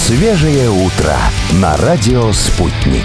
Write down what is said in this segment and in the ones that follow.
Свежее утро на радио «Спутник».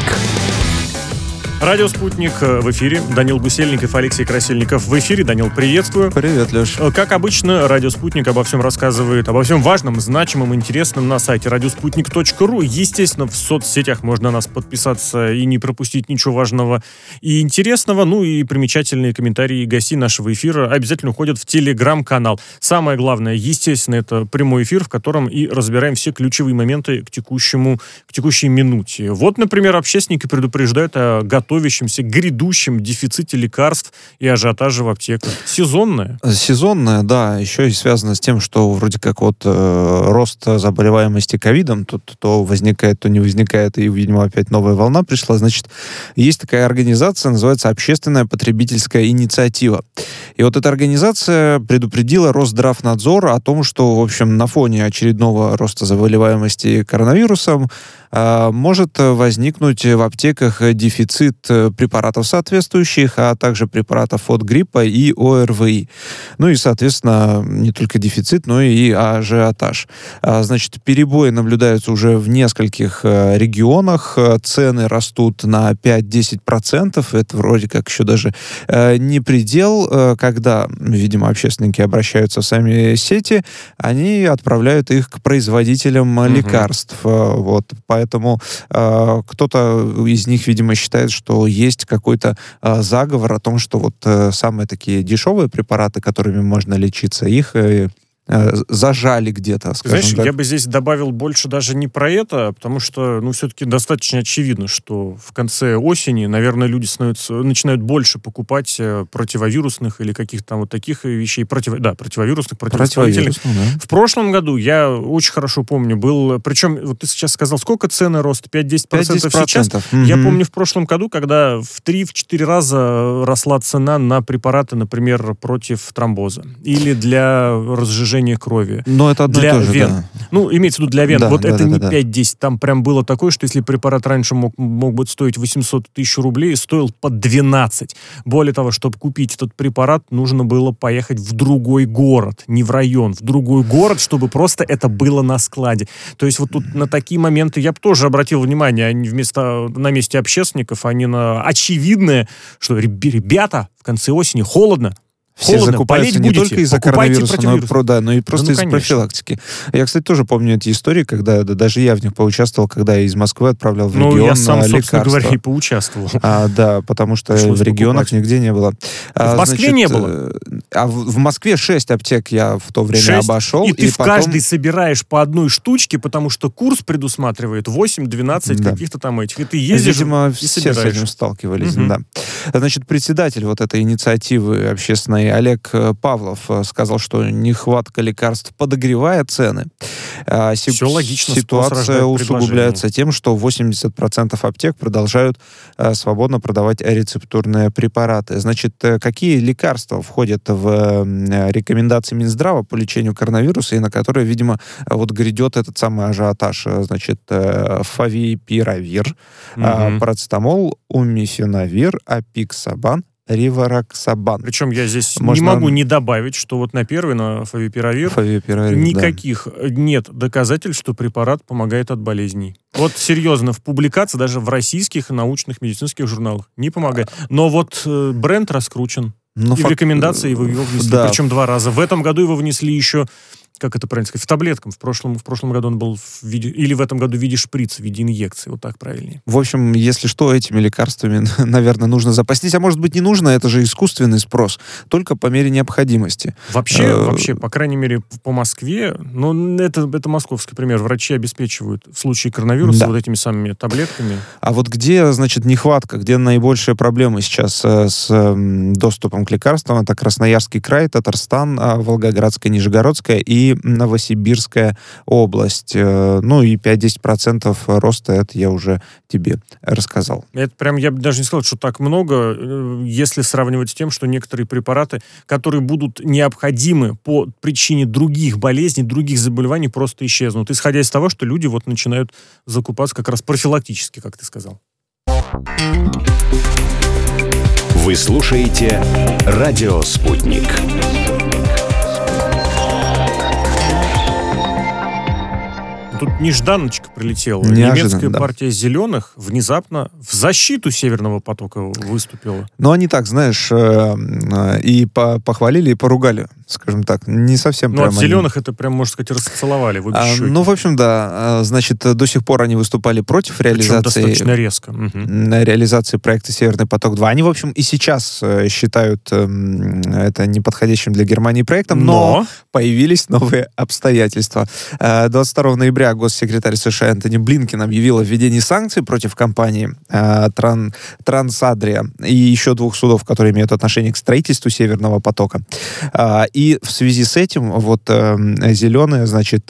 Радио «Спутник» в эфире. Данил Гусельников, Алексей Красильников в эфире. Данил, приветствую. Привет, Леш. Как обычно, Радио «Спутник» обо всем рассказывает, обо всем важном, значимом, интересном на сайте radiosputnik.ru. Естественно, в соцсетях можно на нас подписаться и не пропустить ничего важного и интересного. Ну и примечательные комментарии гостей нашего эфира обязательно уходят в телеграм-канал. Самое главное, естественно, это прямой эфир, в котором и разбираем все ключевые моменты к текущей минуте. Вот, например, общественники предупреждают о готовящемся, грядущем дефиците лекарств и ажиотаже в аптеках. Сезонное? Сезонное, да. Еще и связано с тем, что вроде как вот рост заболеваемости ковидом, тут то возникает, то не возникает, и, видимо, опять новая волна пришла. Значит, есть такая организация, называется «Общественная потребительская инициатива». И вот эта организация предупредила Росздравнадзор о том, что, в общем, на фоне очередного роста заболеваемости коронавирусом может возникнуть в аптеках дефицит препаратов соответствующих, а также препаратов от гриппа и ОРВИ. Ну и, соответственно, не только дефицит, но и ажиотаж. Значит, перебои наблюдаются уже в нескольких регионах. Цены растут на 5-10%. Это вроде как еще даже не предел. Когда, видимо, общественники обращаются в сами сети, они отправляют их к производителям лекарств. Вот. Поэтому кто-то из них, видимо, считает, что есть какой-то заговор о том, что вот самые такие дешевые препараты, которыми можно лечиться, их зажали где-то, скажем Знаешь, так. я бы здесь добавил больше даже не про это, потому что, все-таки достаточно очевидно, что в конце осени, наверное, люди начинают больше покупать противовирусных или каких-то там вот таких вещей, противовирусных, противовоспалительных. Да. В прошлом году, я очень хорошо помню, причем, вот ты сейчас сказал, сколько цены роста? 5-10% сейчас? Я помню в прошлом году, когда в 3-4 раза росла цена на препараты, например, против тромбоза или для разжижения крови. Но это одно и то же, вен. да. Имеется в виду для вен. Да, вот да, это да, не да. 5-10. Там прям было такое, что если препарат раньше мог бы стоить 800 тысяч рублей, стоил по 12. Более того, чтобы купить этот препарат, нужно было поехать в другой город, не в район, в другой город, чтобы просто это было на складе. То есть вот тут на такие моменты я бы тоже обратил внимание, они на месте общественников, они на очевидное, что ребята, в конце осени холодно. Все закупаются не только из-за коронавируса, но и просто из-за конечно. профилактики. Я, кстати, тоже помню эти истории, когда даже я в них поучаствовал, когда я из Москвы отправлял в регион я сам, лекарства. собственно говоря, и поучаствовал. Да, потому что Пришлось в регионах покупать. нигде не было. В Москве не было? В Москве 6 аптек я в то время 6, обошел. и ты в потом... каждой собираешь по одной штучке, потому что курс предусматривает 8-12 каких-то там этих. И ты ездишь, видимо, и все собираешь. с этим сталкивались, да. Значит, председатель вот этой инициативы общественной Олег Павлов сказал, что нехватка лекарств подогревает цены. Все логично. Ситуация усугубляется тем, что 80% аптек продолжают свободно продавать рецептурные препараты. Значит, какие лекарства входят в рекомендации Минздрава по лечению коронавируса и на которые, видимо, вот грядет этот самый ажиотаж? Значит, фавипиравир, парацетамол, умифенавир, апиксабан, ривароксабан. Причем я здесь не могу не добавить, что вот на первый, на фавипиравир, никаких нет доказательств, что препарат помогает от болезней. Вот серьезно, в публикации, даже в российских научных медицинских журналах не помогает. Но вот бренд раскручен. И в рекомендации его внесли, причем 2 раза. В этом году его внесли еще, как это правильно сказать, в таблетках. В прошлом году он был в виде, или в этом году в виде шприца, в виде инъекции. Вот так правильнее. В общем, если что, этими лекарствами, наверное, нужно запастись. А может быть, не нужно, это же искусственный спрос. Только по мере необходимости. Вообще, по крайней мере, по Москве, это московский пример. Врачи обеспечивают в случае коронавируса вот этими самыми таблетками. А вот где, значит, нехватка, где наибольшие проблемы сейчас с доступом к лекарствам? Это Красноярский край, Татарстан, Волгоградская, Нижегородская и Новосибирская область. Ну и 5-10% роста, это я уже тебе рассказал. Это прям, я бы даже не сказал, что так много, если сравнивать с тем, что некоторые препараты, которые будут необходимы по причине других болезней, других заболеваний, просто исчезнут. Исходя из того, что люди вот начинают закупаться как раз профилактически, как ты сказал. Вы слушаете «Радио Спутник». Тут нежданочка прилетело. Неожиданно, Немецкая да. партия «Зеленых» внезапно в защиту Северного потока выступила. Но они так, знаешь, и похвалили, и поругали, скажем так. Не совсем Ну, от прям «Зеленых» это прям, можно сказать, расцеловали в обе щеки. Ну, в общем, да. Значит, до сих пор они выступали против Причем реализации... достаточно резко. Мгм. реализации проекта «Северный поток-2». Они, в общем, и сейчас считают это неподходящим для Германии проектом, но появились новые обстоятельства. 22 ноября госсекретарь США Энтони Блинкен объявил о введении санкций против компании Трансадрия и еще 2 судов, которые имеют отношение к строительству «Северного потока». И в связи с этим вот «Зеленые», значит,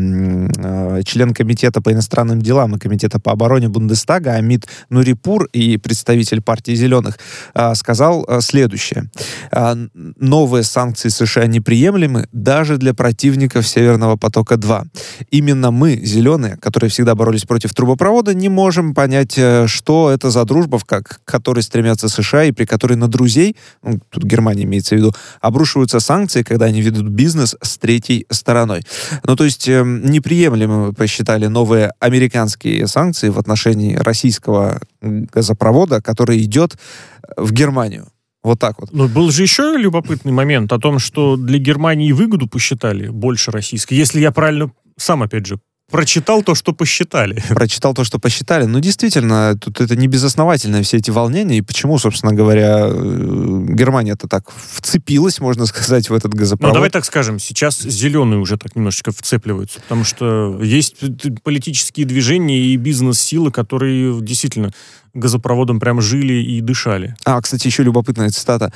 член комитета по иностранным делам и комитета по обороне Бундестага Амит Нурипур и представитель партии «Зеленых» сказал следующее. Новые санкции США неприемлемы даже для противников «Северного потока-2». Именно мы, «Зеленые», которые всегда боролись против трубопровода, не можем понять, что это за дружба, к которой стремятся США и при которой на друзей, тут Германия имеется в виду, обрушиваются санкции, когда они ведут бизнес с третьей стороной. Ну, то есть неприемлемо посчитали новые американские санкции в отношении российского газопровода, который идет в Германию. Вот так вот. Но был же еще любопытный момент о том, что для Германии выгоду посчитали больше российской. Если я правильно сам, опять же, прочитал то, что посчитали. Прочитал то, что посчитали. Ну, действительно, тут это не безосновательно, все эти волнения. И почему, собственно говоря, Германия-то так вцепилась, можно сказать, в этот газопровод? Ну, давай так скажем, сейчас «Зеленые» уже так немножечко вцепливаются, потому что есть политические движения и бизнес-силы, которые действительно газопроводом прям жили и дышали. Кстати, еще любопытная цитата.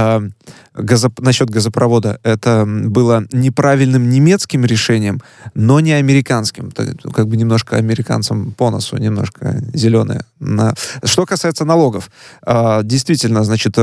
Насчет газопровода. Это было неправильным немецким решением, но не американским. Как бы немножко американцам по носу, немножко «Зеленые». Что касается налогов. Действительно, значит,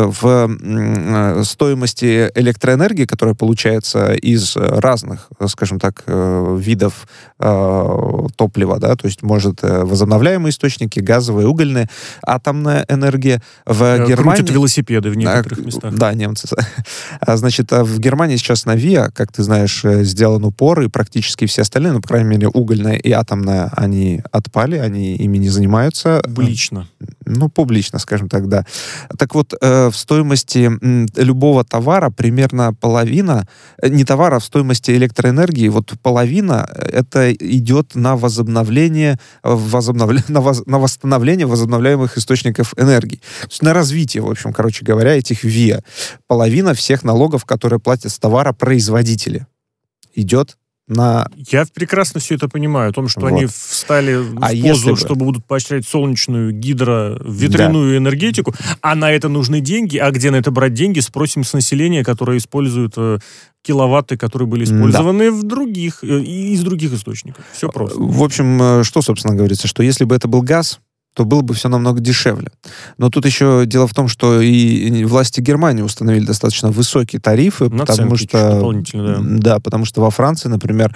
в стоимости электроэнергии, которая получается из разных, скажем так, видов топлива, да, то есть, может, возобновляемые источники, газовые, угольные, атомная энергия. В Германии... Крутят велосипеды в некоторых местах. Да, немцы. Значит, в Германии сейчас на ВИА, как ты знаешь, сделан упор, и практически все остальные, ну, по крайней мере, угольная и атомная, они отпали, они ими не занимаются. Публично. Ну, публично, скажем так, да. Так вот, в стоимости любого товара примерно половина, не товара, а в стоимости электроэнергии, вот половина это идет на возобновление, на восстановление возобновляемых источников энергии. То есть на развитие, в общем, короче говоря, этих ВИА. Половина всех налогов, которые платят с товара производители, идет на... Я прекрасно все это понимаю, о том, что Вот. они встали в позу, чтобы будут поощрять солнечную, ветряную энергетику, а на это нужны деньги. А где на это брать деньги? Спросим с населения, которое использует киловатты, которые были использованы из других источников. Все просто. В общем, что, собственно, говорится, что если бы это был газ, то было бы все намного дешевле. Но тут еще дело в том, что и власти Германии установили достаточно высокие тарифы, потому что... дополнительно, да. Да, потому что во Франции, например,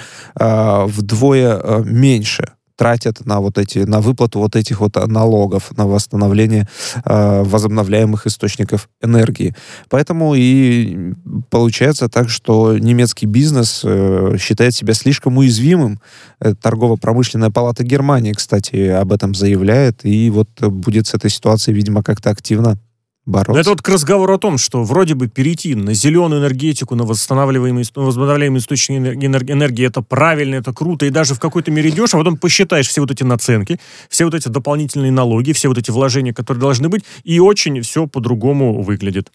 вдвое меньше тратят на выплату вот этих вот налогов, на восстановление возобновляемых источников энергии. Поэтому и получается так, что немецкий бизнес считает себя слишком уязвимым. Торгово-промышленная палата Германии, кстати, об этом заявляет, и вот будет с этой ситуацией, видимо, как-то активно бороться. Это вот к разговору о том, что вроде бы перейти на зеленую энергетику, на возобновляемые источники энергии, это правильно, это круто, и даже в какой-то мере дешево, а потом посчитаешь все вот эти наценки, все вот эти дополнительные налоги, все вот эти вложения, которые должны быть, и очень все по-другому выглядит.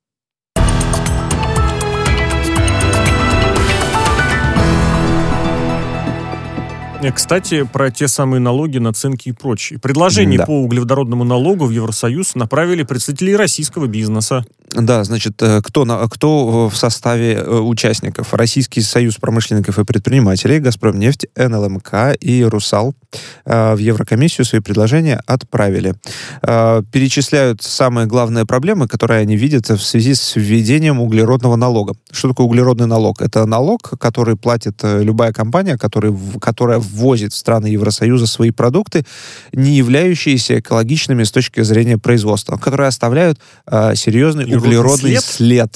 Кстати, про те самые налоги, наценки и прочее. Предложение по углеводородному налогу в Евросоюз направили представители российского бизнеса. Да, значит, кто в составе участников? Российский союз промышленников и предпринимателей, Газпромнефть, НЛМК и Русал в Еврокомиссию свои предложения отправили. Перечисляют самые главные проблемы, которые они видят в связи с введением углеродного налога. Что такое углеродный налог? Это налог, который платит любая компания, которая ввозит в страны Евросоюза свои продукты, не являющиеся экологичными с точки зрения производства, которые оставляют серьезный углеродный след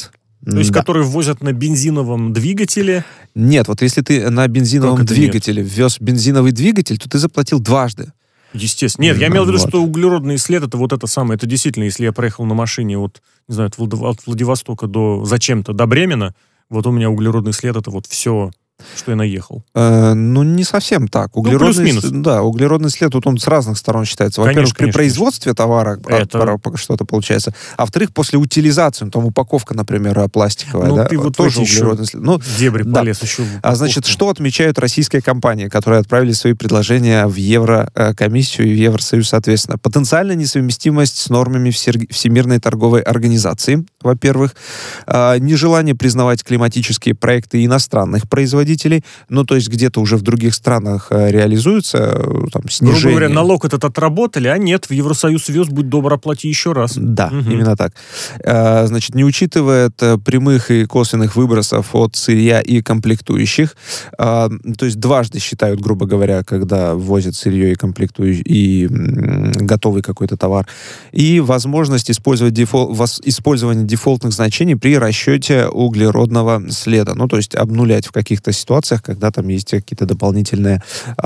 То есть, которые ввозят на бензиновом двигателе? Нет, вот если ты на бензиновом двигателе ввез бензиновый двигатель, то ты заплатил дважды. Естественно. Нет, я имел в виду, что углеродный след — это вот это самое. Это действительно, если я проехал на машине от Владивостока до Бремена, вот у меня углеродный след — это вот все, что я наехал. Не совсем так. Плюс-минус. Да, углеродный след, тут он с разных сторон считается. Во-первых, при производстве товара что-то получается. А во-вторых, после утилизации, там упаковка, например, пластиковая, ты вот тоже углеродный след. Дебри полез еще. Значит, что отмечают российские компании, которые отправили свои предложения в Еврокомиссию и в Евросоюз, соответственно? Потенциальная несовместимость с нормами Всемирной торговой организации, во-первых. Нежелание признавать климатические проекты иностранных производителей, то есть где-то уже в других странах реализуются снижение. Грубо говоря, налог этот отработали, а нет, в Евросоюз вез, будь добр, оплати еще раз. Да, именно так. Значит, не учитывает прямых и косвенных выбросов от сырья и комплектующих. То есть дважды считают, грубо говоря, когда ввозят сырье и комплектующие, и готовый какой-то товар. И возможность использования дефолтных значений при расчете углеродного следа. То есть обнулять в каких-то ситуациях, когда там есть какие-то дополнительные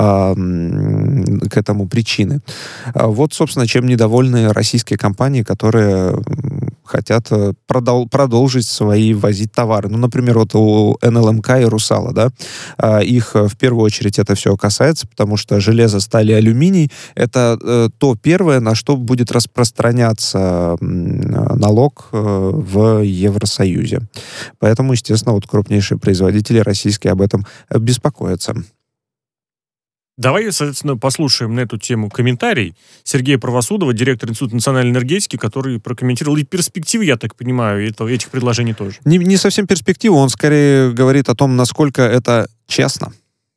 к этому причины. Вот, собственно, чем недовольны российские компании, которые хотят продолжить возить товары. Например, вот у НЛМК и Русала, да, их в первую очередь это все касается, потому что железо, сталь и алюминий — это то первое, на что будет распространяться налог в Евросоюзе. Поэтому, естественно, вот крупнейшие производители российские об этом беспокоятся. Давай, соответственно, послушаем на эту тему комментарий Сергея Правосудова, директора Института национальной энергетики, который прокомментировал и перспективы, я так понимаю, этих предложений тоже. Не совсем перспективы, он скорее говорит о том, насколько это честно.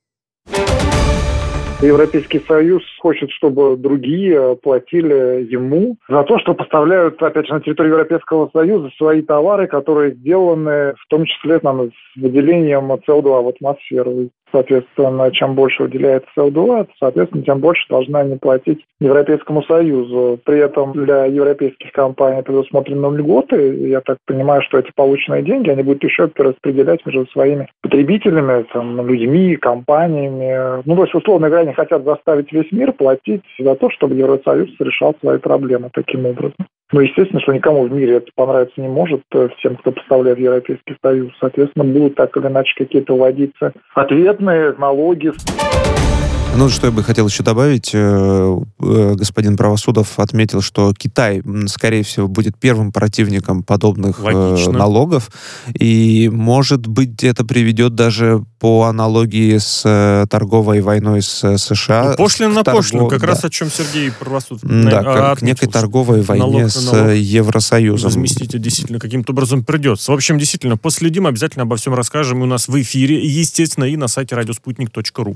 Европейский Союз хочет, чтобы другие платили ему за то, что поставляют, опять же, на территорию Европейского Союза свои товары, которые сделаны в том числе с выделением СО2 в атмосферу. Соответственно, чем больше выделяется СО2, соответственно, тем больше должны они платить Европейскому Союзу. При этом для европейских компаний предусмотрены льготы. Я так понимаю, что эти полученные деньги они будут еще перераспределять между своими потребителями, людьми, компаниями. То есть, условно говоря, они хотят заставить весь мир платить за то, чтобы Евросоюз решал свои проблемы таким образом. Естественно, что никому в мире это понравиться не может, всем, кто поставляет в Европейский Союз. Соответственно, будут так или иначе какие-то вводиться ответные налоги. Что я бы хотел еще добавить, господин Правосудов отметил, что Китай, скорее всего, будет первым противником подобных налогов, и, может быть, это приведет даже по аналогии с торговой войной с США. Пошлина на пошлину, как раз о чем Сергей Правосудов как к некой торговой войне с Евросоюзом. Возместить действительно каким-то образом придется. В общем, действительно, последим, обязательно обо всем расскажем у нас в эфире, естественно, и на сайте радиоспутник.ру.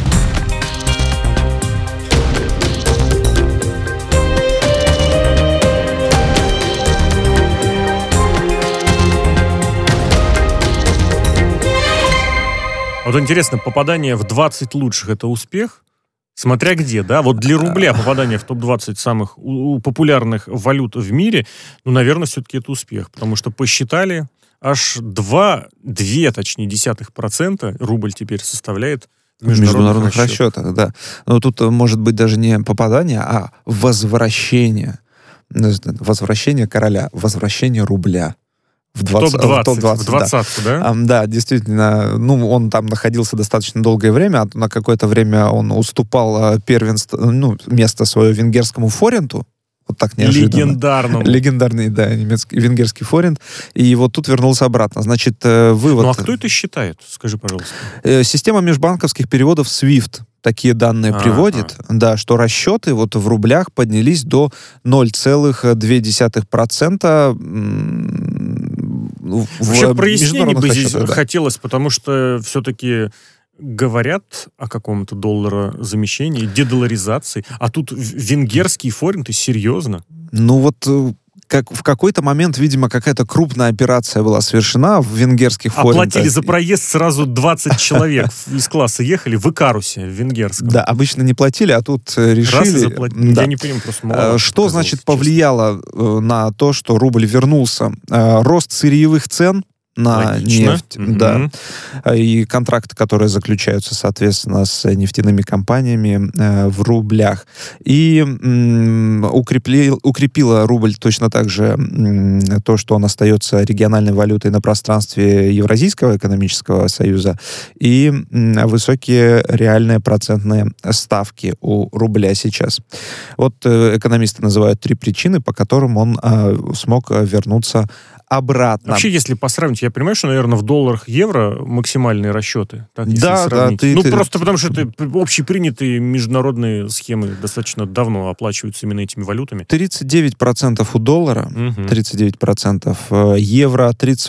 Вот интересно, попадание в 20 лучших — это успех? Смотря где, да? Вот для рубля попадание в топ-20 самых популярных валют в мире, наверное, все-таки это успех. Потому что посчитали, аж 2,2% рубль теперь составляет в международных расчетах. Да. Но тут может быть даже не попадание, а возвращение. Возвращение короля, возвращение рубля. В топ-20, да? Да, действительно. Он там находился достаточно долгое время. На какое-то время он уступал место свое венгерскому форинту. Вот так неожиданно. Легендарный, да, венгерский форинт. И вот тут вернулся обратно. Значит, вывод... А кто это считает? Скажи, пожалуйста. Система межбанковских переводов SWIFT такие данные приводит, да, что расчеты в рублях поднялись до 0,2%. Вообще прояснений бы здесь хотелось, потому что все-таки говорят о каком-то долларозамещении, дедоларизации, а тут венгерский форинт, и серьезно? В какой-то момент, видимо, какая-то крупная операция была совершена в венгерских форинтах. Оплатили за проезд сразу 20 человек из класса ехали в Икарусе, в венгерском. Да, обычно не платили, а тут решили... Раз и заплатили. Да. Я не понимаю, просто мало. Что, значит, повлияло на то, что рубль вернулся? Рост сырьевых цен, на Логично. нефть. Да. И контракты, которые заключаются, соответственно, с нефтяными компаниями в рублях. И укрепила рубль точно так же то, что он остается региональной валютой на пространстве Евразийского экономического союза, и высокие реальные процентные ставки у рубля сейчас. Вот экономисты называют 3 причины, по которым он смог вернуться обратно. Вообще, если посравнить, я понимаю, что, наверное, в долларах, евро максимальные расчеты. Так, если сравнить. Просто потому, что это общепринятые международные схемы достаточно давно оплачиваются именно этими валютами. 39% у доллара, 39%, евро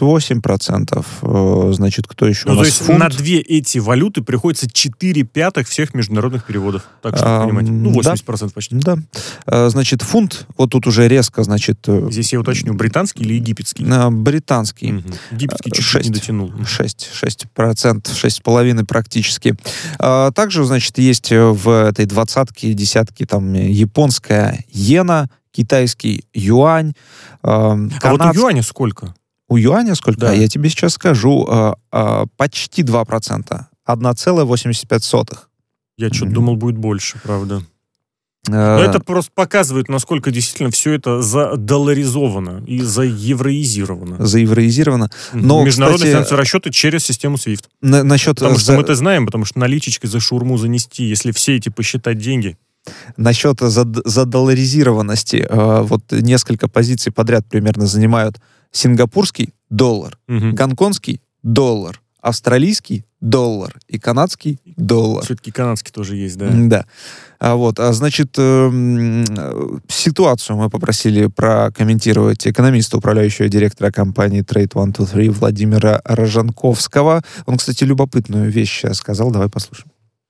38%, значит, кто еще у нас? То есть фунт. на 2 эти валюты приходится 4/5 всех международных переводов. Так что понимаете. 80% почти. Да. Значит, фунт, вот тут уже резко, значит... Здесь я уточню, британский или египетский? Британский. Египетский чуть-чуть не дотянул. 6%, 6,5% практически. Также, значит, есть в этой двадцатке, десятке там японская иена, китайский юань, А вот у юаня сколько? У юаня сколько? Да. Я тебе сейчас скажу. Почти 2%. 1,85. Я что-то думал, будет больше, правда. Но это просто показывает, насколько действительно все это задолларизовано и заевроизировано. Но, международные кстати, финансовые расчеты через систему SWIFT. Насчет... Потому что мы это знаем, потому что наличечкой за шаурму занести, если все эти посчитать деньги. Насчет задолларизированности, вот несколько позиций подряд примерно занимают сингапурский доллар, гонконгский доллар, австралийский доллар и канадский доллар. Все-таки канадский тоже есть, да? Да. Значит, ситуацию мы попросили прокомментировать экономиста, управляющего директора компании Trade 123 Владимира Рожанковского. Он, кстати, любопытную вещь сказал. Давай послушаем.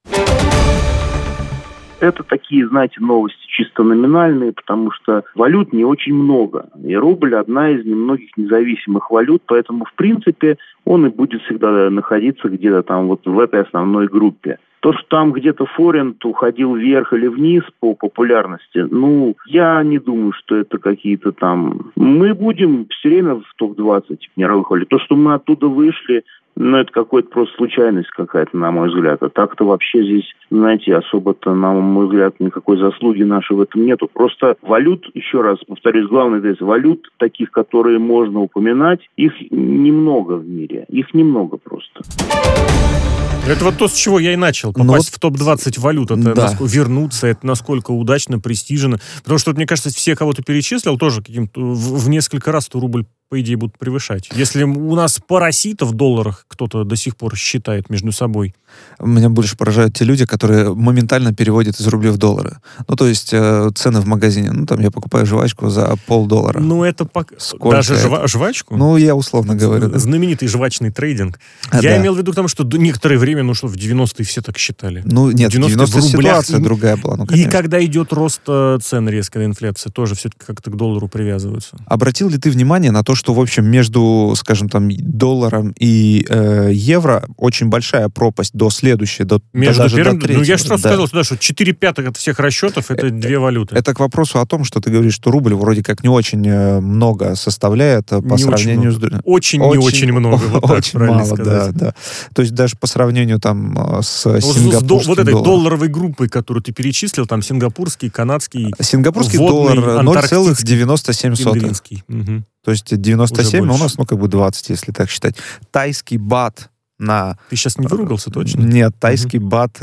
Это такие, знаете, новости чисто номинальные, потому что валют не очень много. И рубль одна из немногих независимых валют, поэтому, в принципе, он и будет всегда находиться где-то там вот в этой основной группе. То, что там где-то форинт уходил вверх или вниз по популярности, я не думаю, что это какие-то там... Мы будем все время в топ-20 мировых валют. То, что мы оттуда вышли, это какая-то просто случайность какая-то, на мой взгляд. А так-то вообще здесь, знаете, особо-то, на мой взгляд, никакой заслуги нашей в этом нету. Просто валют, еще раз повторюсь, главный тезис, валют таких, которые можно упоминать, их немного в мире. Их немного просто. Это вот то, с чего я и начал. Попасть в топ-20 валют. Это вернуться, это насколько удачно, престижно. Потому что, мне кажется, все, кого ты перечислил, тоже каким-то в несколько раз то рубль, по идее, будут превышать. Если у нас параситов в долларах кто-то до сих пор считает между собой. Меня больше поражают те люди, которые моментально переводят из рублей в доллары. То есть цены в магазине. Там я покупаю жвачку за $0,50. Это даже жвачку? Я условно говорю. Да. Знаменитый жвачный трейдинг. Я имел в виду к тому, что некоторое время, что в 90-е все так считали. Нет, в 90-е ситуация другая была. И когда идет рост цен резко, инфляция, тоже все-таки как-то к доллару привязываются. Обратил ли ты внимание на то, что, в общем, между, скажем, там, долларом и евро очень большая пропасть до следующей, даже до третьего. Я же сразу сказал, что 4/5 от всех расчетов это 2 валюты. Это к вопросу о том, что ты говоришь, что рубль вроде как не очень много составляет по сравнению с... Очень не очень много. Очень мало, да. То есть даже по сравнению там с сингапурским вот этой долларом. долларовой группой, которую ты перечислил, там сингапурский, канадский, сингапурский водный, доллар 0,97. То есть 97, у нас, 20, если так считать. Тайский бат на... Ты сейчас не выругался, точно? Нет, тайский бат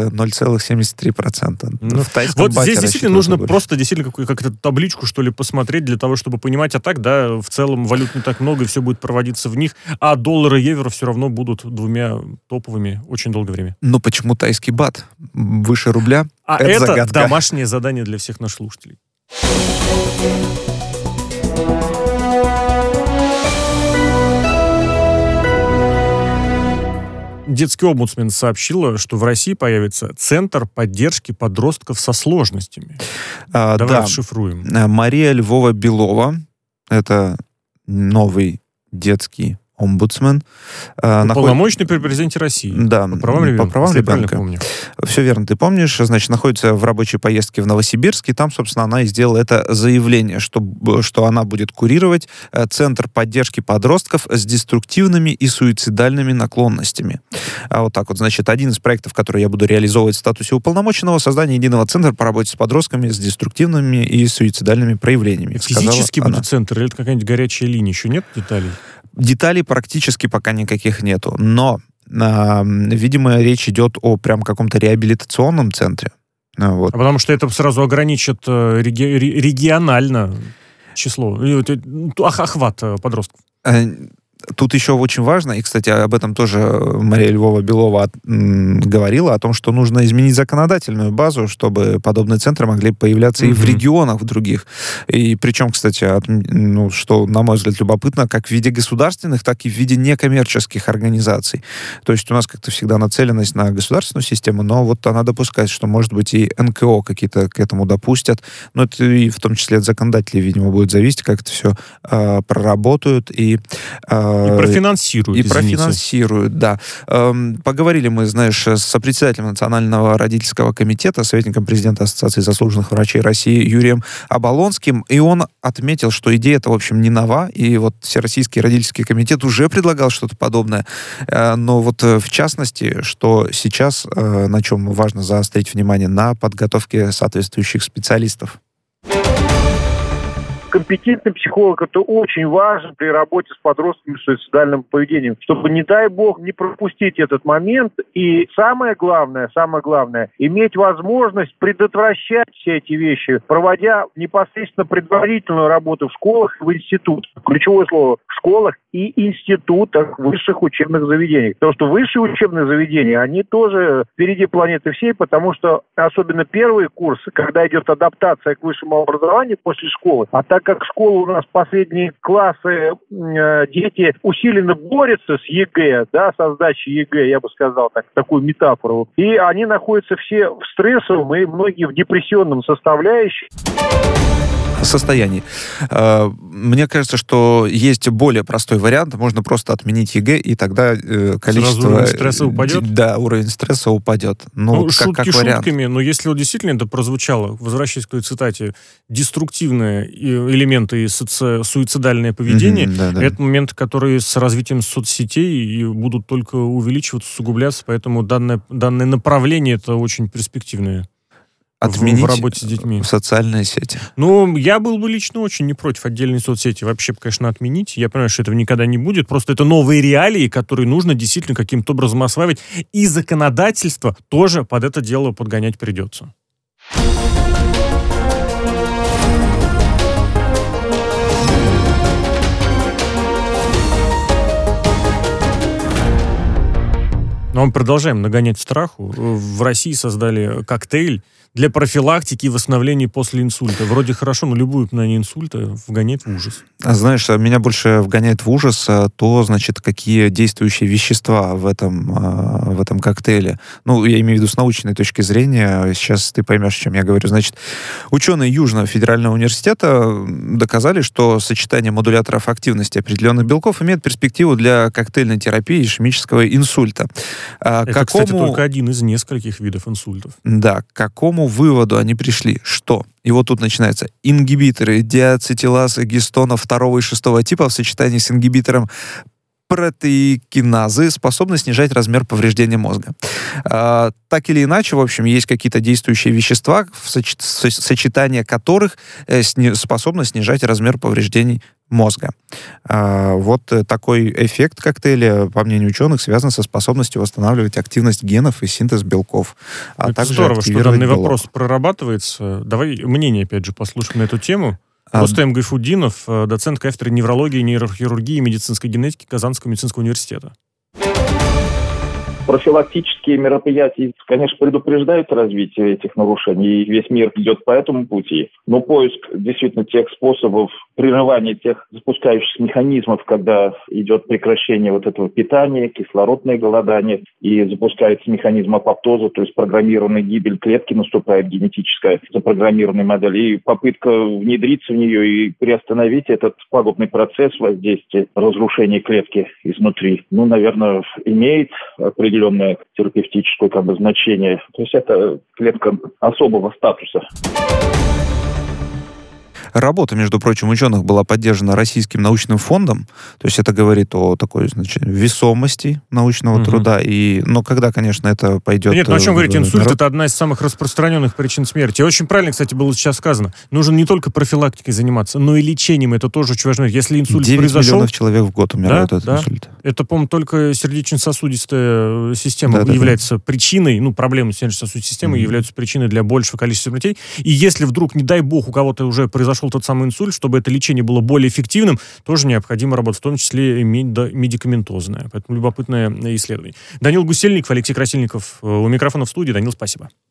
0,73%. Вот здесь действительно нужно просто как-то табличку, что ли, посмотреть для того, чтобы понимать, а так, да, в целом валют не так много, и все будет проводиться в них, а доллар и евро все равно будут 2 топовыми очень долгое время. Но почему тайский бат выше рубля? А это домашнее задание для всех наших слушателей. Детский омбудсмен сообщила, что в России появится Центр поддержки подростков со сложностями. Давай расшифруем. Мария Львова-Белова, это новый детский омбудсмен. Полномочный при президенте России. Да, по правам ребенка. Помню. Все верно, ты помнишь. Значит, находится в рабочей поездке в Новосибирске. Там, собственно, она и сделала это заявление, что она будет курировать Центр поддержки подростков с деструктивными и суицидальными наклонностями. Вот так вот. Значит, один из проектов, который я буду реализовывать в статусе уполномоченного, создание единого центра по работе с подростками с деструктивными и суицидальными проявлениями. Физически будет центр или это какая-нибудь горячая линия? Еще нет деталей? Деталей практически пока никаких нету. Но, видимо, речь идет о прям каком-то реабилитационном центре. Вот. Потому что это сразу ограничит регионально число, охват подростков. Тут еще очень важно, и, кстати, об этом тоже Мария Львова-Белова говорила, о том, что нужно изменить законодательную базу, чтобы подобные центры могли появляться и в регионах в других. И причем, кстати, что, на мой взгляд, любопытно, как в виде государственных, так и в виде некоммерческих организаций. То есть у нас как-то всегда нацеленность на государственную систему, но вот она допускает, что, может быть, и НКО какие-то к этому допустят. Но это и в том числе от законодателей, видимо, будет зависеть, как это все проработают и профинансируют. И профинансируют, да. Поговорили мы, знаешь, с сопредседателем Национального родительского комитета, советником президента Ассоциации заслуженных врачей России Юрием Оболонским, и он отметил, что идея-то, в общем, не нова, и вот Всероссийский родительский комитет уже предлагал что-то подобное. Но вот в частности, что сейчас, на чем важно заострить внимание, на подготовке соответствующих специалистов. Компетентный психолог — это очень важно при работе с подростками с суицидальным поведением, чтобы, не дай бог, не пропустить этот момент. И самое главное, иметь возможность предотвращать все эти вещи, проводя непосредственно предварительную работу в школах и в институтах. Ключевое слово — в школах и институтах высших учебных заведений. Потому что высшие учебные заведения, они тоже впереди планеты всей, потому что особенно первые курсы, когда идет адаптация к высшему образованию после школы, а так как школа у нас последние классы, дети усиленно борются с ЕГЭ, да, со сдачей ЕГЭ, я бы сказал так, такую метафору, и они находятся все в стрессовом и многие в депрессионном состоянии. Мне кажется, что есть более простой вариант. Можно просто отменить ЕГЭ, и тогда количество... Сразу уровень стресса упадет? Да, уровень стресса упадет. Шутки шутками, но если вот действительно это прозвучало, возвращаясь к той цитате, деструктивные элементы и суицидальное поведение, это моменты, которые с развитием соцсетей и будут только увеличиваться, усугубляться, поэтому данное направление это очень перспективное. Отменить в работе с детьми. Социальные сети. Я был бы лично очень не против отдельной соцсети. Вообще, конечно, отменить. Я понимаю, что этого никогда не будет. Просто это новые реалии, которые нужно действительно каким-то образом осваивать. И законодательство тоже под это дело подгонять придется. Но мы продолжаем нагонять страху. В России создали коктейль для профилактики и восстановления после инсульта. Вроде хорошо, но любое упоминание инсульта вгоняет в ужас. Знаешь, меня больше вгоняет в ужас то, значит, какие действующие вещества в этом коктейле. Я имею в виду с научной точки зрения. Сейчас ты поймешь, о чем я говорю. Значит, ученые Южного федерального университета доказали, что сочетание модуляторов активности определенных белков имеет перспективу для коктейльной терапии ишемического инсульта. Это, кстати, только один из нескольких видов инсультов. Да, к какому выводу они пришли? Что? И вот тут начинается. Ингибиторы диацетилазы гистона 2 и 6 типа в сочетании с ингибитором протеикиназы способны снижать размер повреждения мозга. Так или иначе, в общем, есть какие-то действующие вещества, сочетание которых способно снижать размер повреждений мозга. Вот такой эффект коктейля, по мнению ученых, связан со способностью восстанавливать активность генов и синтез белков. Это здорово, что данный вопрос прорабатывается. Давай мнение, опять же, послушаем на эту тему. Рустем Гайфуддинов, доцент кафедры неврологии, нейрохирургии и медицинской генетики Казанского медицинского университета. Профилактические мероприятия, конечно, предупреждают развитие этих нарушений, и весь мир идет по этому пути. Но поиск действительно тех способов прерывания тех запускающихся механизмов, когда идет прекращение вот этого питания, кислородное голодание, и запускается механизм апоптоза, то есть программированная гибель клетки, наступает генетическая запрограммированная модель, и попытка внедриться в нее и приостановить этот пагубный процесс воздействия, разрушения клетки изнутри, наверное, имеет определенное терапевтическое значение. То есть это клетка особого статуса. Работа, между прочим, ученых была поддержана Российским научным фондом, то есть это говорит о такой, весомости научного труда, но когда, конечно, это пойдет... Нет, о чем говорить, инсульт — это одна из самых распространенных причин смерти. И очень правильно, кстати, было сейчас сказано, нужно не только профилактикой заниматься, но и лечением, это тоже очень важно. Если инсульт 9 произошел... миллионов человек в год умирают от инсульта. Это, по-моему, только сердечно-сосудистая система является причиной, проблемы сердечно-сосудистой системы являются причиной для большего количества смертей. И если вдруг, не дай бог, у кого-то уже произошел тот самый инсульт, чтобы это лечение было более эффективным, тоже необходимо работать, в том числе медикаментозное. Поэтому любопытное исследование. Данил Гусельников, Алексей Красильников у микрофона в студии. Данил, спасибо.